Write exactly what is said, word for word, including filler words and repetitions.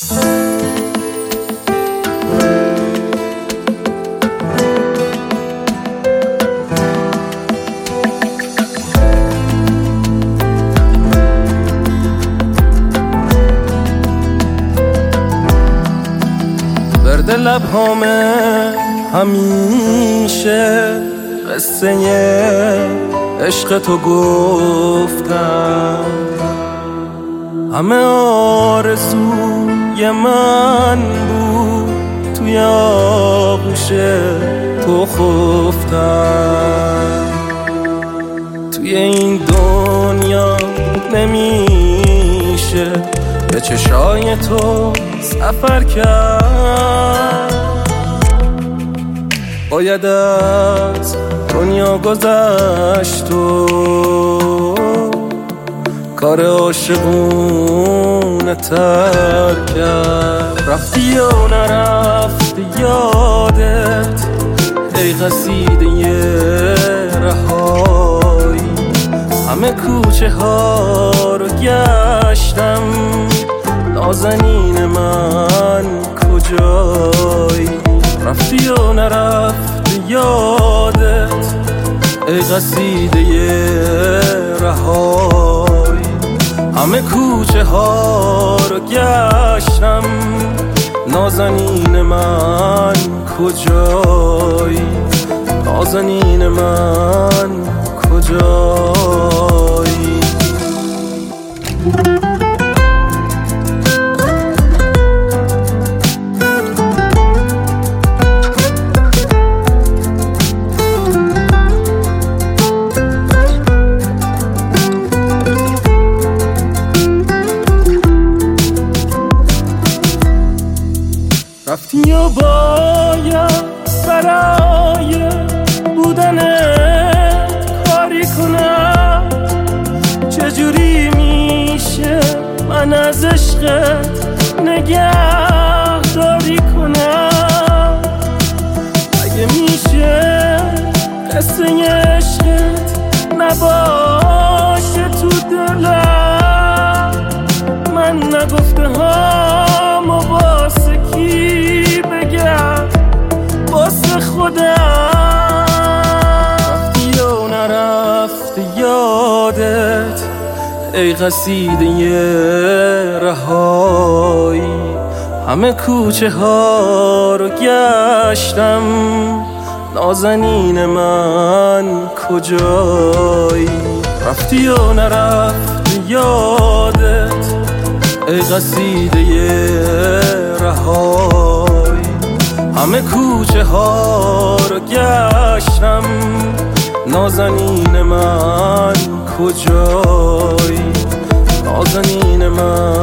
ورد لبهامه همیشه قصه عشق تو گفتم، همه آرزوی من بود توی آغوش تو خفتم. توی این دنیا نمیشه به چشای تو سفر کرد، باید از دنیا گذشت و کار عاشقونه تر کرد. رفتی و نرفتی یادت ای قصیده رهایی، همه کوچه ها رو گشتم، نازنین من کجایی؟ رفتی و نرفتی یادت ای قصیده رهایی، همه کوچه ها رو گشتم، نازنین من کجایی؟ نازنین من کجایی؟ رفتی و باید برای بودنت کاری کنم، چجوری میشه من از عشقت نگهداری کنم؟ اگه میشه قصه عشقت نباشه تو دلم، من نگفته هم و واسه کی بگم؟ واسه خودم. رفتی و نرفتی یادت ای قصیده رهایی، همه کوچه ها رو گشتم، نازنین من کجایی؟ رفتی و نرفتی یادت ای قصیده رهایی، همه کوچه ها رو گشتم، نازنین من کجایی؟ نازنین من